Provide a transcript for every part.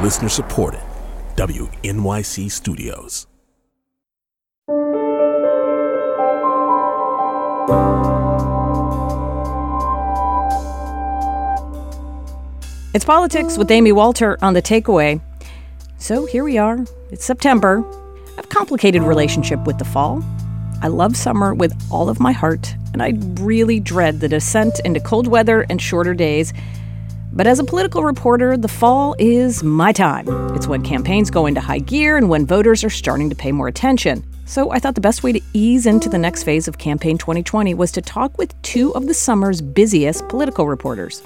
Listener supported. WNYC Studios. It's Politics with Amy Walter on The Takeaway. So here we are. It's September. I have a complicated relationship with the fall. I love summer with all of my heart, and I really dread the descent into cold weather and shorter days. But as a political reporter, the fall is my time. It's when campaigns go into high gear and when voters are starting to pay more attention. So I thought the best way to ease into the next phase of Campaign 2020 was to talk with two of the summer's busiest political reporters.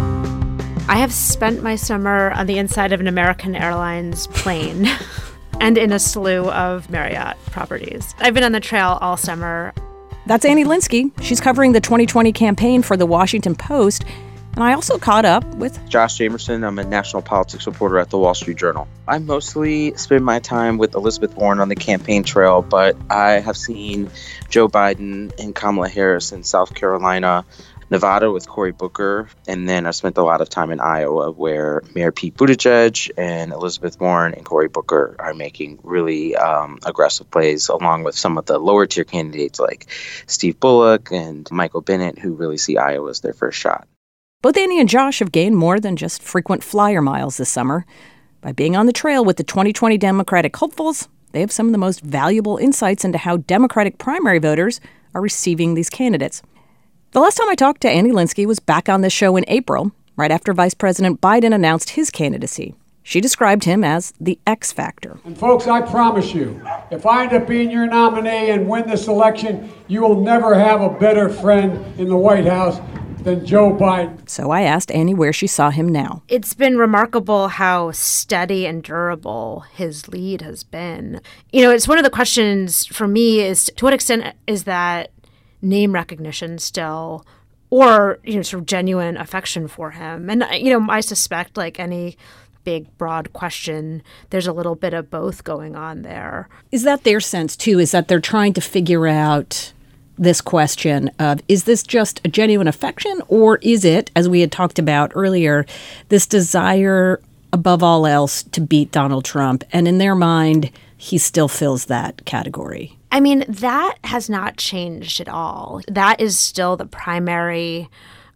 I have spent my summer on the inside of an American Airlines plane and in a slew of Marriott properties. I've been on the trail all summer. That's Annie Linskey. She's covering the 2020 campaign for The Washington Post. And I also caught up with Josh Jamerson. I'm a national politics reporter at the Wall Street Journal. I mostly spend my time with Elizabeth Warren on the campaign trail, but I have seen Joe Biden and Kamala Harris in South Carolina, Nevada with Cory Booker, and then I spent a lot of time in Iowa where Mayor Pete Buttigieg and Elizabeth Warren and Cory Booker are making really aggressive plays, along with some of the lower tier candidates like Steve Bullock and Michael Bennet, who really see Iowa as their first shot. Both Annie and Josh have gained more than just frequent flyer miles this summer. By being on the trail with the 2020 Democratic hopefuls, they have some of the most valuable insights into how Democratic primary voters are receiving these candidates. The last time I talked to Annie Linskey was back on this show in April, right after Vice President Biden announced his candidacy. She described him as the X factor. And folks, I promise you, if I end up being your nominee and win this election, you will never have a better friend in the White House than Joe Biden. So I asked Annie where she saw him now. It's been remarkable how steady and durable his lead has been. You know, it's one of the questions for me is to what extent is that name recognition still, or, you know, sort of genuine affection for him? And, you know, I suspect, like any big, broad question, there's a little bit of both going on there. Is that their sense, too, is that they're trying to figure out this question of, is this just a genuine affection, or is it, as we had talked about earlier, this desire above all else to beat Donald Trump? And in their mind, he still fills that category. I mean, that has not changed at all. That is still the primary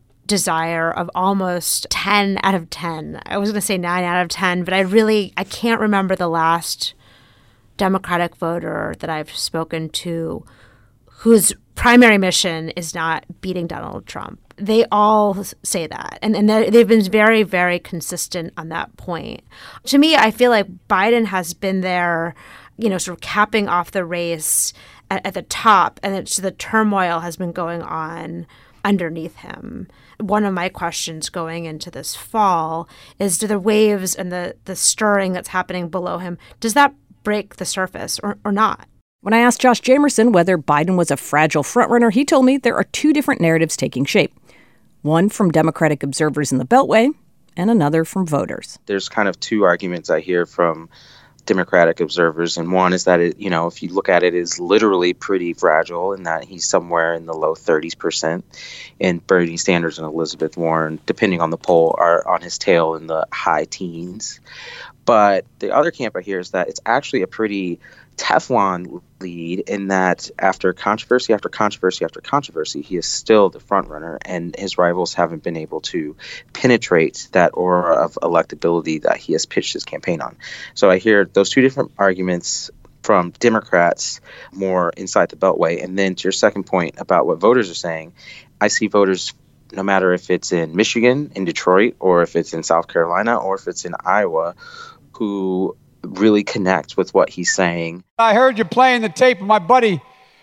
desire of almost 10 out of 10. I was going to say 9 out of 10, but I can't remember the last Democratic voter that I've spoken to whose primary mission is not beating Donald Trump. They all say that. And they've been very, very consistent on that point. To me, I feel like Biden has been there, you know, sort of capping off the race at the top, and the turmoil has been going on underneath him. One of my questions going into this fall is, do the waves and the stirring that's happening below him, does that break the surface or not? When I asked Josh Jamerson whether Biden was a fragile frontrunner, he told me there are two different narratives taking shape. One from Democratic observers in the Beltway, and another from voters. There's kind of two arguments I hear from Democratic observers, and one is that, it, you know, if you look at it, is literally pretty fragile, in that he's somewhere in the low 30s%, and Bernie Sanders and Elizabeth Warren, depending on the poll, are on his tail in the high teens. But the other camp I hear is that it's actually a pretty Teflon lead, in that after controversy after controversy after controversy, he is still the front runner, and his rivals haven't been able to penetrate that aura of electability that he has pitched his campaign on. So I hear those two different arguments from Democrats more inside the Beltway. And then to your second point about what voters are saying, I see voters, no matter if it's in Michigan, in Detroit, or if it's in South Carolina, or if it's in Iowa, who really connect with what he's saying. I heard you playing the tape of my buddy,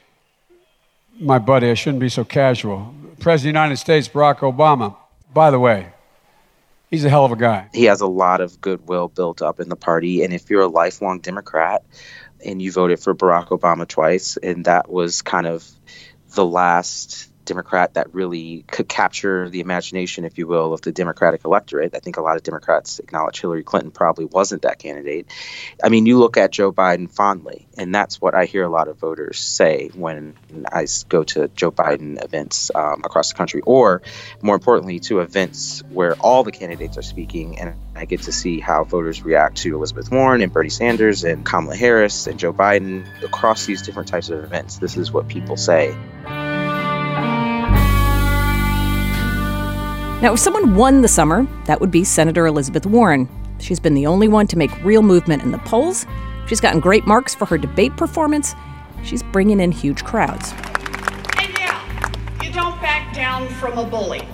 I shouldn't be so casual, President of the United States, Barack Obama. By the way, he's a hell of a guy. He has a lot of goodwill built up in the party, and if you're a lifelong Democrat and you voted for Barack Obama twice, and that was kind of the last Democrat that really could capture the imagination, if you will, of the Democratic electorate. I think a lot of Democrats acknowledge Hillary Clinton probably wasn't that candidate. I mean, you look at Joe Biden fondly, and that's what I hear a lot of voters say when I go to Joe Biden events across the country, or more importantly, to events where all the candidates are speaking, and I get to see how voters react to Elizabeth Warren and Bernie Sanders and Kamala Harris and Joe Biden across these different types of events. This is what people say. Now, if someone won the summer, that would be Senator Elizabeth Warren. She's been the only one to make real movement in the polls. She's gotten great marks for her debate performance. She's bringing in huge crowds. And yeah, you don't back down from a bully.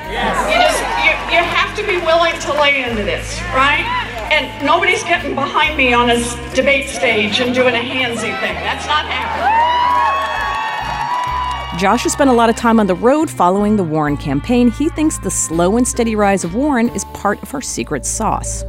Yes. You have to be willing to lay into this, right? And nobody's getting behind me on a debate stage and doing a handsy thing. That's not happening. Josh has spent a lot of time on the road following the Warren campaign. He thinks the slow and steady rise of Warren is part of her secret sauce.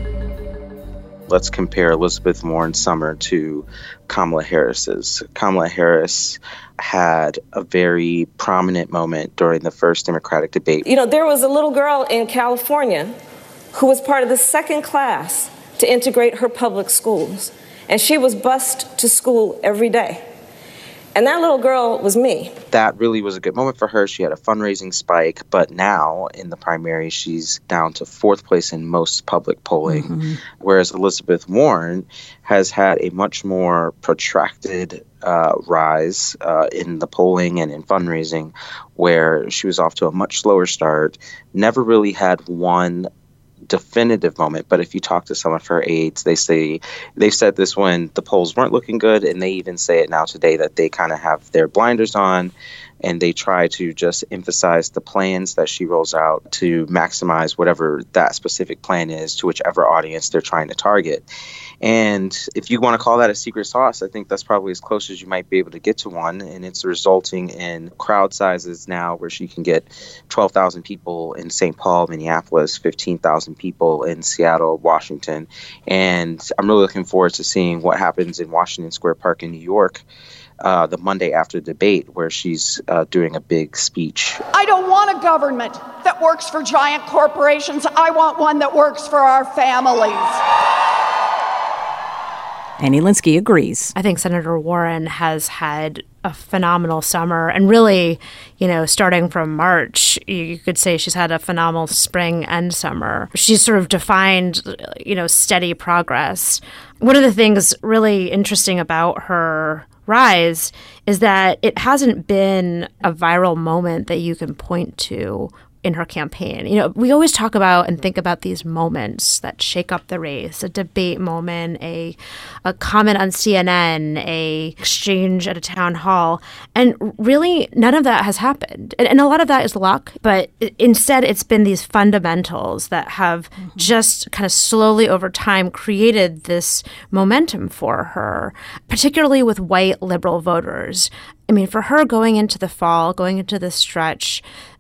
Let's compare Elizabeth Warren's summer to Kamala Harris's. Kamala Harris had a very prominent moment during the first Democratic debate. You know, there was a little girl in California who was part of the second class to integrate her public schools, and she was bused to school every day. And that little girl was me. That really was a good moment for her. She had a fundraising spike, but now in the primary, she's down to fourth place in most public polling, whereas Elizabeth Warren has had a much more protracted rise in the polling and in fundraising, where she was off to a much slower start, never really had one definitive moment. But if you talk to some of her aides, they've said this when the polls weren't looking good, and they even say it now today that they kind of have their blinders on and they try to just emphasize the plans that she rolls out to maximize whatever that specific plan is to whichever audience they're trying to target. And if you want to call that a secret sauce, I think that's probably as close as you might be able to get to one. And it's resulting in crowd sizes now where she can get 12,000 people in St. Paul, Minneapolis, 15,000 people in Seattle, Washington. And I'm really looking forward to seeing what happens in Washington Square Park in New York the Monday after the debate, where she's doing a big speech. I don't want a government that works for giant corporations. I want one that works for our families. Annie Linskey agrees. I think Senator Warren has had a phenomenal summer, and really, starting from March, you could say she's had a phenomenal spring and summer. She's sort of defined, steady progress. One of the things really interesting about her rise is that it hasn't been a viral moment that you can point to in her campaign. We always talk about and think about these moments that shake up the race, a debate moment, a comment on CNN, a exchange at a town hall. And really, none of that has happened. And a lot of that is luck, but instead it's been these fundamentals that have just kind of slowly over time created this momentum for her, particularly with white liberal voters. I mean, for her going into the fall, going into this stretch,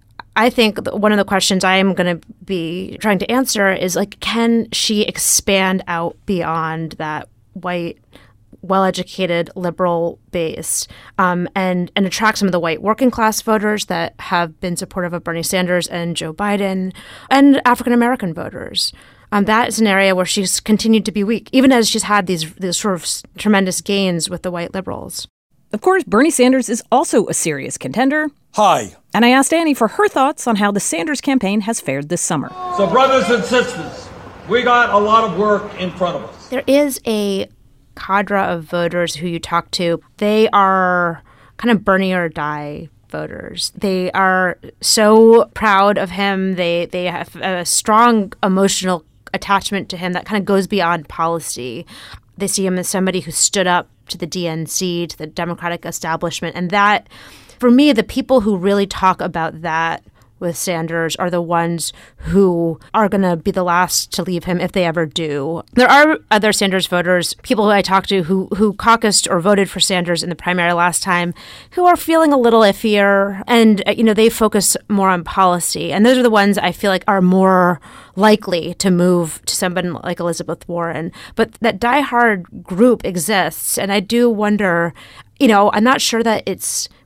I think one of the questions I am going to be trying to answer is, can she expand out beyond that white, well-educated liberal base and attract some of the white working class voters that have been supportive of Bernie Sanders and Joe Biden and African-American voters. That is an area where she's continued to be weak, even as she's had these sort of tremendous gains with the white liberals. Of course, Bernie Sanders is also a serious contender. Hi. And I asked Annie for her thoughts on how the Sanders campaign has fared this summer. So brothers and sisters, we got a lot of work in front of us. There is a cadre of voters who you talk to. They are kind of Bernie or die voters. They are so proud of him. They have a strong emotional attachment to him that kind of goes beyond policy. They see him as somebody who stood up to the DNC, to the Democratic establishment. And that, for me, the people who really talk about that with Sanders are the ones who are going to be the last to leave him if they ever do. There are other Sanders voters, people who I talked to who caucused or voted for Sanders in the primary last time, who are feeling a little iffier, and they focus more on policy. And those are the ones I feel like are more likely to move to someone like Elizabeth Warren. But that diehard group exists, and I do wonder, I'm not sure that it's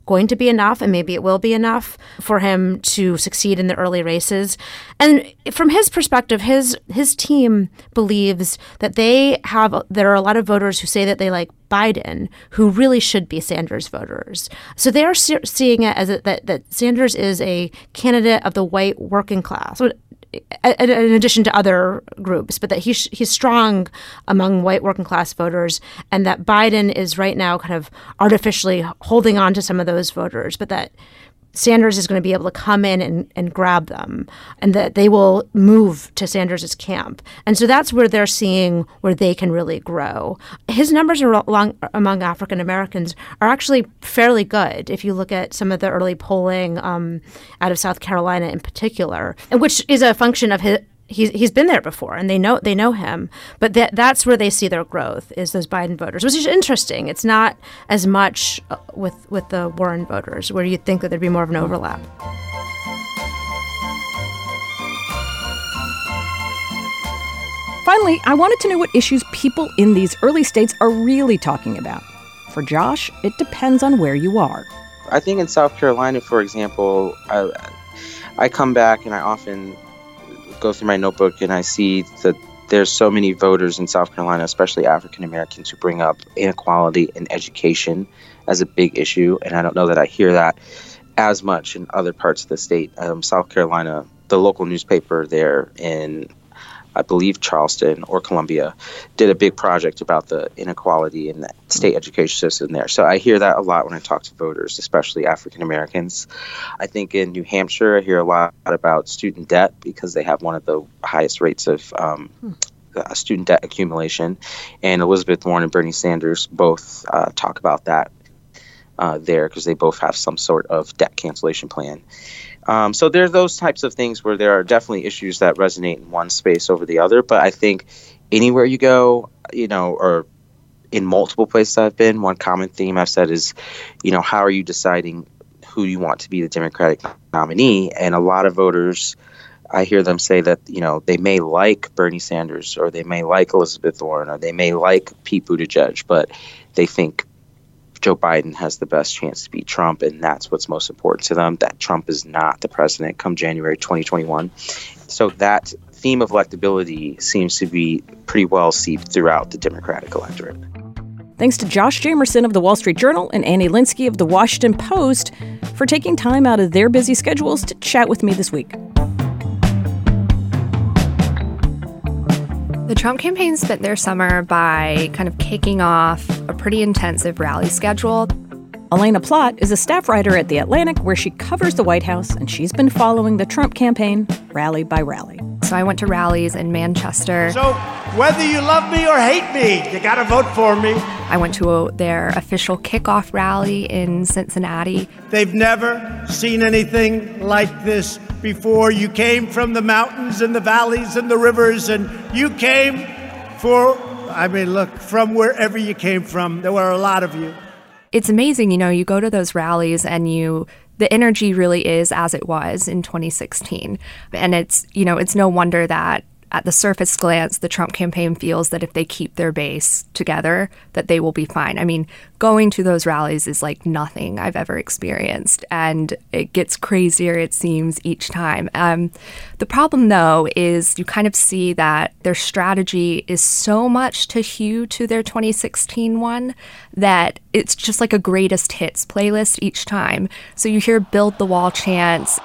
going to be enough, and maybe it will be enough for him to succeed in the early races. And from his perspective, his team believes that there are a lot of voters who say that they like Biden, who really should be Sanders voters. So they are seeing it as that Sanders is a candidate of the white working class, in addition to other groups, but that he's strong among white working class voters, and that Biden is right now kind of artificially holding on to some of those voters, but that Sanders is going to be able to come in and grab them, and that they will move to Sanders's camp. And so that's where they're seeing where they can really grow. His numbers among African Americans are actually fairly good if you look at some of the early polling out of South Carolina in particular, which is a function of he's been there before, and they know him. But that's where they see their growth, is those Biden voters, which is interesting. It's not as much with the Warren voters, where you'd think that there'd be more of an overlap. Finally, I wanted to know what issues people in these early states are really talking about. For Josh, it depends on where you are. I think in South Carolina, for example, I come back and I often go through my notebook and I see that there's so many voters in South Carolina, especially African Americans, who bring up inequality in education as a big issue. And I don't know that I hear that as much in other parts of the state. South Carolina, the local newspaper there in, I believe, Charleston or Columbia, did a big project about the inequality in the state education system there. So I hear that a lot when I talk to voters, especially African Americans. I think in New Hampshire, I hear a lot about student debt, because they have one of the highest rates of student debt accumulation. And Elizabeth Warren and Bernie Sanders both talk about that there, because they both have some sort of debt cancellation plan. So there are those types of things where there are definitely issues that resonate in one space over the other. But I think anywhere you go, or in multiple places I've been, one common theme I've said is, how are you deciding who you want to be the Democratic nominee? And a lot of voters, I hear them say that, they may like Bernie Sanders, or they may like Elizabeth Warren, or they may like Pete Buttigieg, but they think Joe Biden has the best chance to beat Trump, and that's what's most important to them, that Trump is not the president come January 2021. So that theme of electability seems to be pretty well seeped throughout the Democratic electorate. Thanks to Josh Jamerson of The Wall Street Journal and Annie Linsky of The Washington Post for taking time out of their busy schedules to chat with me this week. The Trump campaign spent their summer by kind of kicking off a pretty intensive rally schedule. Elena Plott is a staff writer at The Atlantic, where she covers the White House, and she's been following the Trump campaign rally by rally. So I went to rallies in Manchester. So whether you love me or hate me, you gotta vote for me. I went to their official kickoff rally in Cincinnati. They've never seen anything like this before. You came from the mountains and the valleys and the rivers, and you came from wherever you came from. There were a lot of you. It's amazing, you go to those rallies and the energy really is as it was in 2016. And it's no wonder that at the surface glance, the Trump campaign feels that if they keep their base together, that they will be fine. I mean, going to those rallies is like nothing I've ever experienced, and it gets crazier, it seems, each time. The problem, though, is you kind of see that their strategy is so much to hew to their 2016 one that it's just like a greatest hits playlist each time. So you hear Build the Wall chants.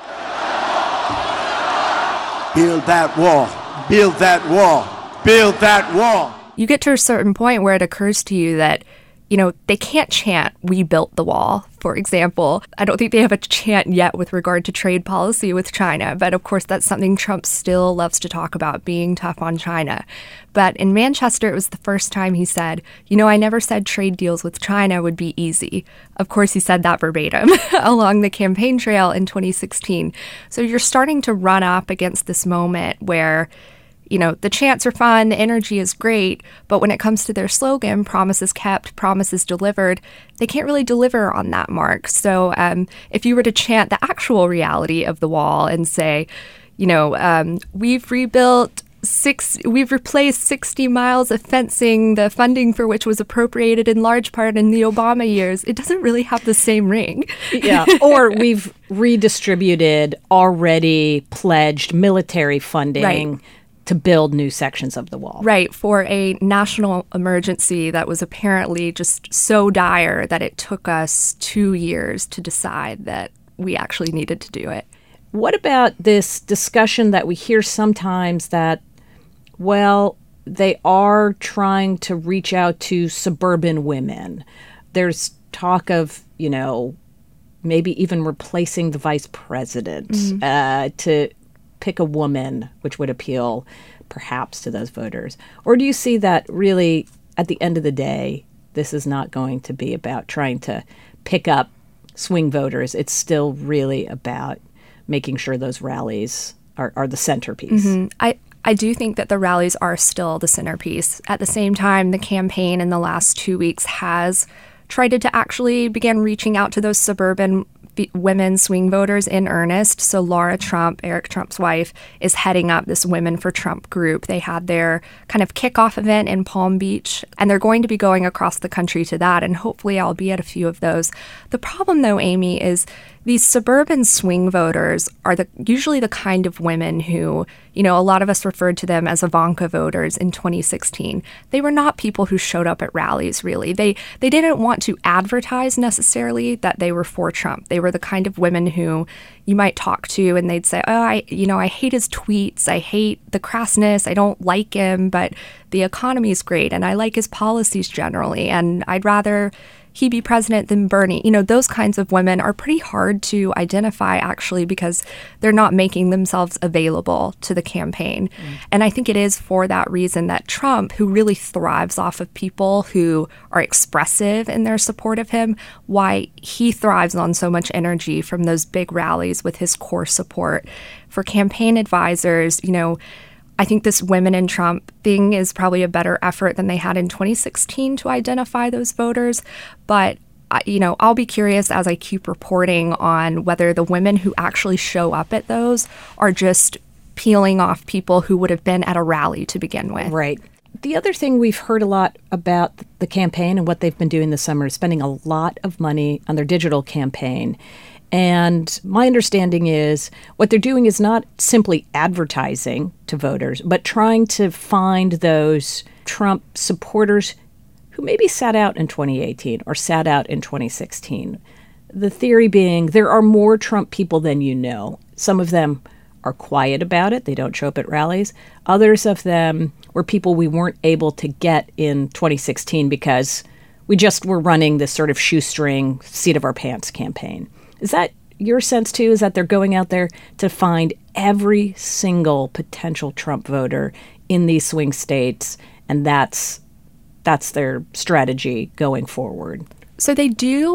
Build that wall. Build that wall. Build that wall. You get to a certain point where it occurs to you that, they can't chant, "We built the wall," for example. I don't think they have a chant yet with regard to trade policy with China. But of course, that's something Trump still loves to talk about, being tough on China. But in Manchester, it was the first time he said, I never said trade deals with China would be easy. Of course, he said that verbatim along the campaign trail in 2016. So you're starting to run up against this moment where the chants are fun, the energy is great, but when it comes to their slogan, promises kept, promises delivered, they can't really deliver on that mark. So if you were to chant the actual reality of the wall and say, we've rebuilt we've replaced 60 miles of fencing, the funding for which was appropriated in large part in the Obama years. It doesn't really have the same ring. Yeah. Or we've redistributed already pledged military funding to build new sections of the wall. Right, for a national emergency that was apparently just so dire that it took us 2 years to decide that we actually needed to do it. What about this discussion that we hear sometimes that, well, they are trying to reach out to suburban women? There's talk of, maybe even replacing the vice president to pick a woman, which would appeal perhaps to those voters. Or do you see that really, at the end of the day, this is not going to be about trying to pick up swing voters? It's still really about making sure those rallies are the centerpiece. I do think that the rallies are still the centerpiece. At the same time, the campaign in the last 2 weeks has tried to actually begin reaching out to those suburban women swing voters in earnest. So Laura Trump, Eric Trump's wife, is heading up this Women for Trump group. They had their kind of kickoff event in Palm Beach, and they're going to be going across the country to that, and hopefully I'll be at a few of those. The problem, though, Amy, is these suburban swing voters are usually the kind of women who, a lot of us referred to them as Ivanka voters in 2016. They were not people who showed up at rallies, really. They didn't want to advertise necessarily that they were for Trump. They were the kind of women who you might talk to and they'd say, I hate his tweets. I hate the crassness. I don't like him, but the economy's great and I like his policies generally. And I'd rather he be president than Bernie. Those kinds of women are pretty hard to identify, actually, because they're not making themselves available to the campaign. And I think it is for that reason that Trump, who really thrives off of people who are expressive in their support of him, why he thrives on so much energy from those big rallies with his core support. For campaign advisors, I think this Women in Trump thing is probably a better effort than they had in 2016 to identify those voters. But, I'll be curious as I keep reporting on whether the women who actually show up at those are just peeling off people who would have been at a rally to begin with. Right. The other thing we've heard a lot about the campaign and what they've been doing this summer is spending a lot of money on their digital campaign. And my understanding is what they're doing is not simply advertising to voters, but trying to find those Trump supporters who maybe sat out in 2018 or sat out in 2016. The theory being there are more Trump people than you know. Some of them are quiet about it. They don't show up at rallies. Others of them were people we weren't able to get in 2016 because we just were running this sort of shoestring, seat of our pants campaign. Is that your sense, too, is that they're going out there to find every single potential Trump voter in these swing states, and that's their strategy going forward? So they do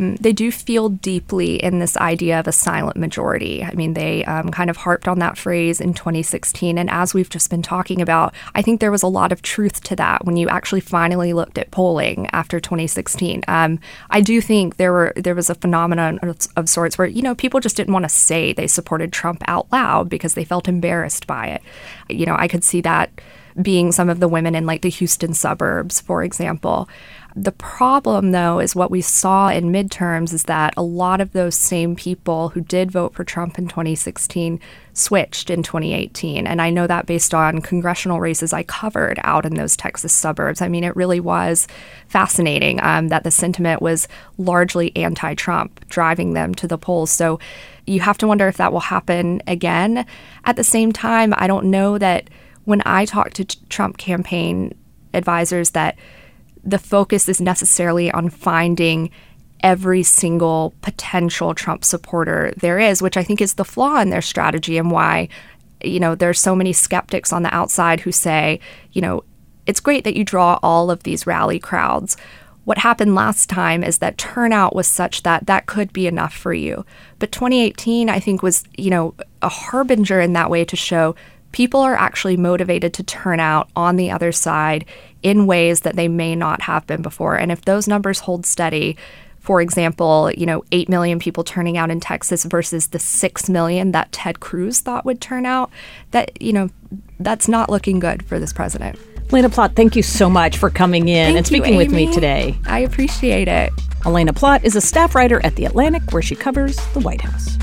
feel deeply in this idea of a silent majority. I mean, they kind of harped on that phrase in 2016. And as we've just been talking about, I think there was a lot of truth to that when you actually finally looked at polling after 2016. I do think there was a phenomenon of sorts where, people just didn't want to say they supported Trump out loud because they felt embarrassed by it. I could see that being some of the women in like the Houston suburbs, for example. The problem, though, is what we saw in midterms is that a lot of those same people who did vote for Trump in 2016 switched in 2018. And I know that based on congressional races I covered out in those Texas suburbs. I mean, it really was fascinating that the sentiment was largely anti-Trump, driving them to the polls. So you have to wonder if that will happen again. At the same time, I don't know that when I talk to Trump campaign advisors that the focus is necessarily on finding every single potential Trump supporter there is, which I think is the flaw in their strategy and why, there's so many skeptics on the outside who say, it's great that you draw all of these rally crowds. What happened last time is that turnout was such that that could be enough for you. But 2018, I think, was, a harbinger in that way to show people are actually motivated to turn out on the other side in ways that they may not have been before. And if those numbers hold steady, For example, 8 million people turning out in Texas versus the 6 million that Ted Cruz thought would turn out, that's not looking good for this president. Elena Plott, thank you so much for coming in and speaking with me today. I appreciate it. Elena Plott is a staff writer at The Atlantic, where she covers the White House.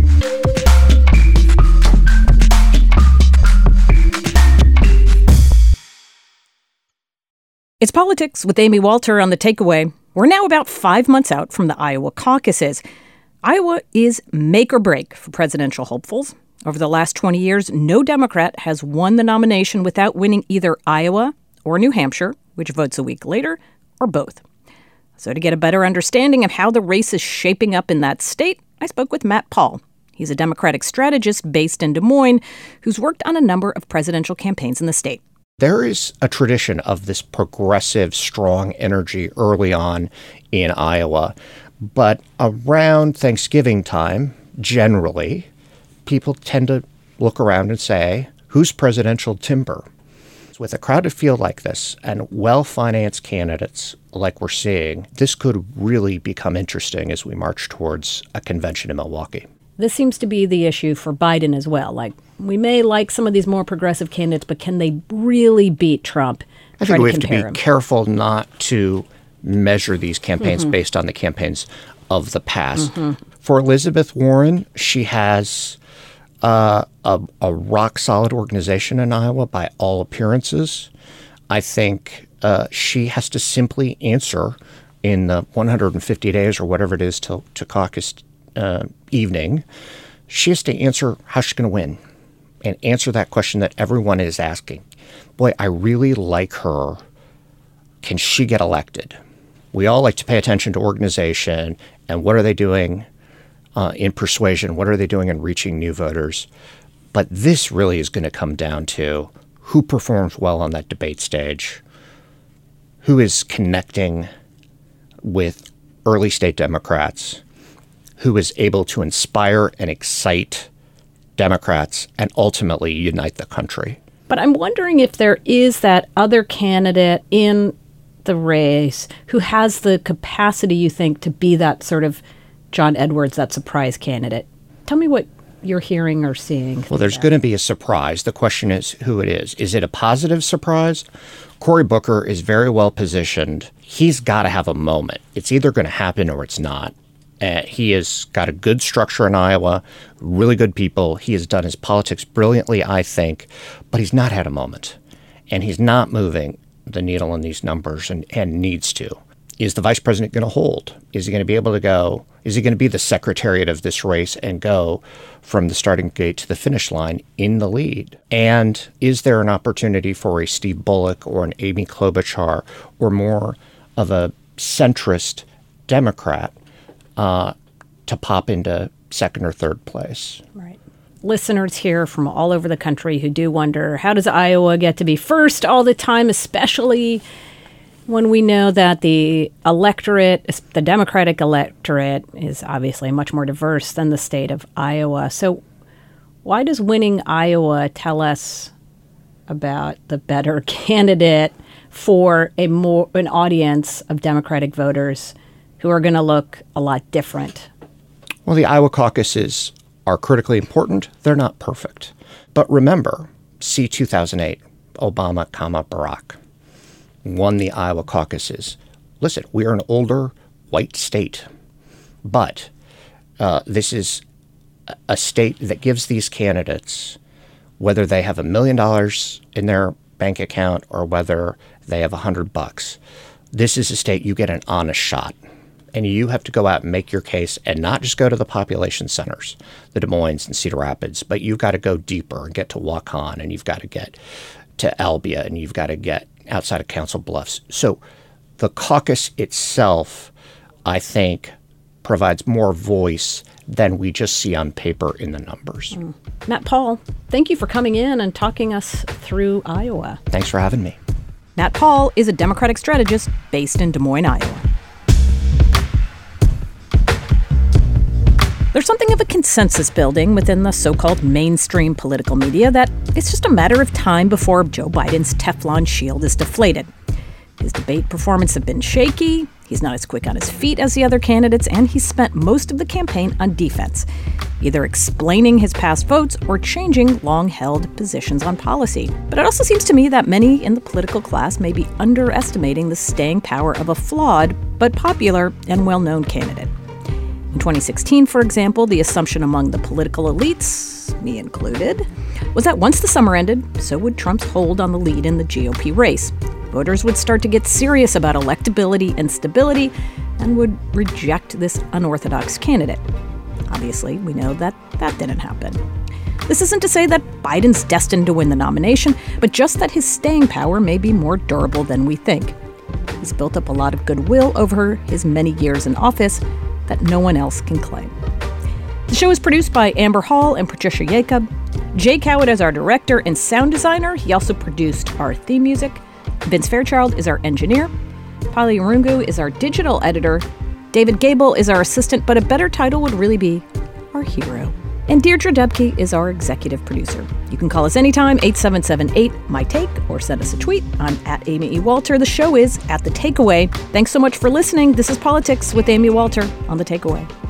It's Politics with Amy Walter on The Takeaway. We're now about 5 months out from the Iowa caucuses. Iowa is make or break for presidential hopefuls. Over the last 20 years, no Democrat has won the nomination without winning either Iowa or New Hampshire, which votes a week later, or both. So to get a better understanding of how the race is shaping up in that state, I spoke with Matt Paul. He's a Democratic strategist based in Des Moines who's worked on a number of presidential campaigns in the state. There is a tradition of this progressive, strong energy early on in Iowa. But around Thanksgiving time, generally, people tend to look around and say, who's presidential timber? With a crowded field like this and well-financed candidates like we're seeing, this could really become interesting as we march towards a convention in Milwaukee. This seems to be the issue for Biden as well. Like, we may like some of these more progressive candidates, but can they really beat Trump? I think we have to be careful not to measure these campaigns based on the campaigns of the past. For Elizabeth Warren, she has a rock-solid organization in Iowa by all appearances. I think she has to simply answer in the 150 days or whatever it is to caucus evening, she has to answer how she's going to win and answer that question that everyone is asking. Boy, I really like her. Can she get elected? We all like to pay attention to organization and what are they doing in persuasion? What are they doing in reaching new voters? But this really is going to come down to who performs well on that debate stage, who is connecting with early state Democrats, who is able to inspire and excite Democrats and ultimately unite the country. But I'm wondering if there is that other candidate in the race who has the capacity, you think, to be that sort of John Edwards, that surprise candidate. Tell me what you're hearing or seeing. Well, there's going to be a surprise. The question is who it is. Is it a positive surprise? Cory Booker is very well positioned. He's got to have a moment. It's either going to happen or it's not. He has got a good structure in Iowa, really good people. He has done his politics brilliantly, I think, but he's not had a moment. And he's not moving the needle in these numbers and needs to. Is the vice president going to hold? Is he going to be able to go? Is he going to be the secretariat of this race and go from the starting gate to the finish line in the lead? And is there an opportunity for a Steve Bullock or an Amy Klobuchar or more of a centrist Democrat to pop into second or third place? Right. Listeners here from all over the country who do wonder, how does Iowa get to be first all the time, especially when we know that the electorate, the Democratic electorate, is obviously much more diverse than the state of Iowa. So why does winning Iowa tell us about the better candidate for an audience of Democratic voters who are going to look a lot different? Well, the Iowa caucuses are critically important. They're not perfect. But remember, see 2008, Obama, Barack won the Iowa caucuses. Listen, we are an older white state, but this is a state that gives these candidates, whether they have $1 million in their bank account or whether they have $100, this is a state you get an honest shot. And you have to go out and make your case and not just go to the population centers, the Des Moines and Cedar Rapids, but you've got to go deeper and get to Waukon, and you've got to get to Albia, and you've got to get outside of Council Bluffs. So the caucus itself, I think, provides more voice than we just see on paper in the numbers. Matt Paul, thank you for coming in and talking us through Iowa. Thanks for having me. Matt Paul is a Democratic strategist based in Des Moines, Iowa. There's something of a consensus building within the so-called mainstream political media that it's just a matter of time before Joe Biden's Teflon shield is deflated. His debate performance has been shaky, He's not as quick on his feet as the other candidates, and he's spent most of the campaign on defense, either explaining his past votes or changing long-held positions on policy. But it also seems to me that many in the political class may be underestimating the staying power of a flawed but popular and well-known candidate. In 2016, for example, the assumption among the political elites, me included, was that once the summer ended, so would Trump's hold on the lead in the GOP race. Voters would start to get serious about electability and stability and would reject this unorthodox candidate. Obviously, we know that that didn't happen. This isn't to say that Biden's destined to win the nomination, but just that his staying power may be more durable than we think. He's built up a lot of goodwill over his many years in office that no one else can claim. The show is produced by Amber Hall and Patricia Jacob. Jay Cowett is our director and sound designer. He also produced our theme music. Vince Fairchild is our engineer. Pali Rungu is our digital editor. David Gable is our assistant, but a better title would really be our hero. And Deirdre Debke is our executive producer. You can call us anytime, 877-8-MY-TAKE, or send us a tweet. I'm at Amy E. Walter. The show is at The Takeaway. Thanks so much for listening. This is Politics with Amy Walter on The Takeaway.